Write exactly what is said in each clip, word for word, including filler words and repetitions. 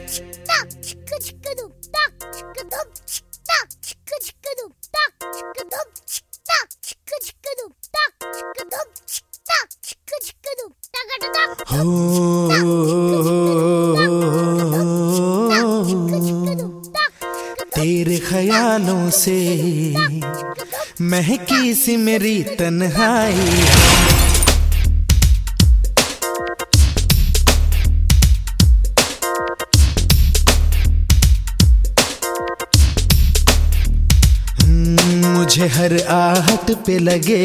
तेरे ख्यालों से महकी सी मेरी तन्हाई। मुझे हर आहट पे लगे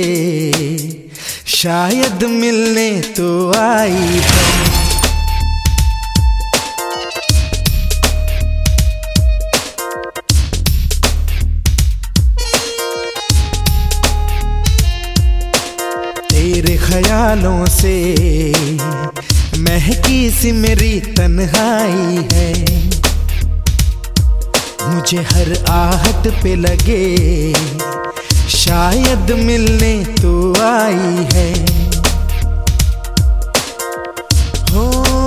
शायद मिलने तो आई है। तेरे ख्यालों से महकी सी मेरी तन्हाई है। मुझे हर आहट पे लगे शायद मिलने तो आई है। हो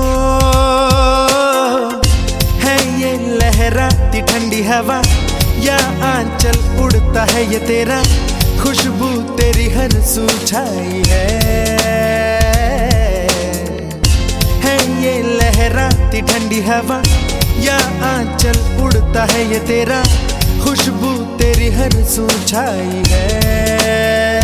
है ये लहराती ठंडी हवा या आंचल उड़ता है ये तेरा, खुशबू तेरी हर सू छाई है। है ये लहराती ठंडी हवा या आंचल उड़ता है ये तेरा, खुशबू तेरी हर सू छाई है।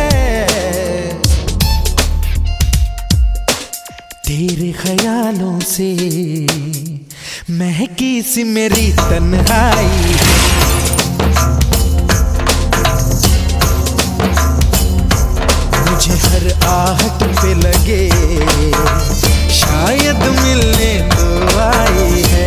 तेरे ख्यालों से महकी सी मेरी तन्हाई। मुझे हर आहट पे लगे शायद मिलने तो आई है।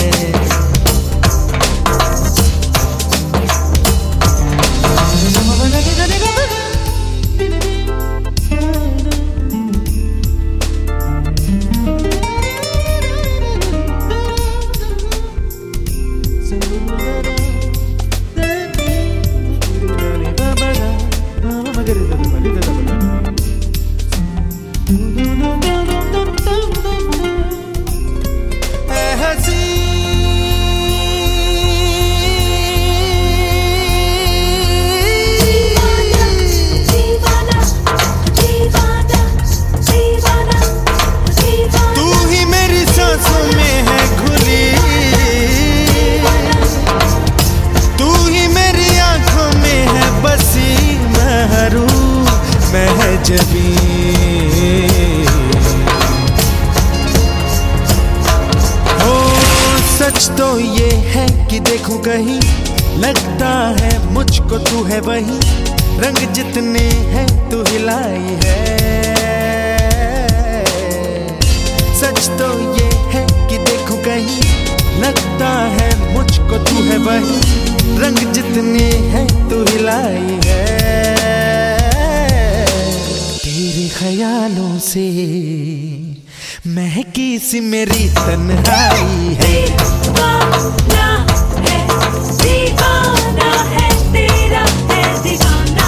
हो सच तो ये है कि देखूं कहीं, लगता है मुझको तू है वही, रंग जितने हैं तू हिलाई है। सच तो ये है कि देखूं कहीं, लगता है मुझको तू है वही, रंग जितने हैं तू हिलाई है। तेरे ख्यालों से महकी सी मेरी तन्हाई है। दीवाना है, दीवाना है तेरा है दीवाना,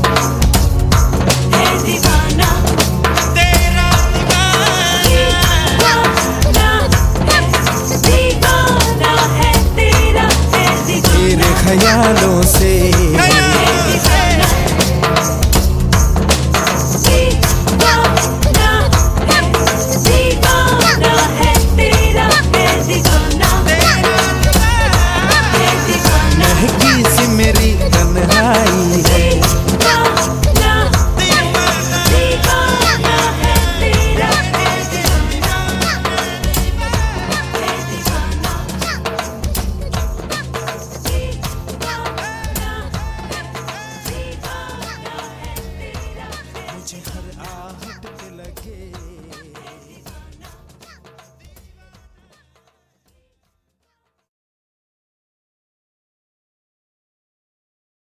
है दीवाना तेरा दीवाना है, दीवाना है तेरा है दीवाना। तेरे ख्यालों से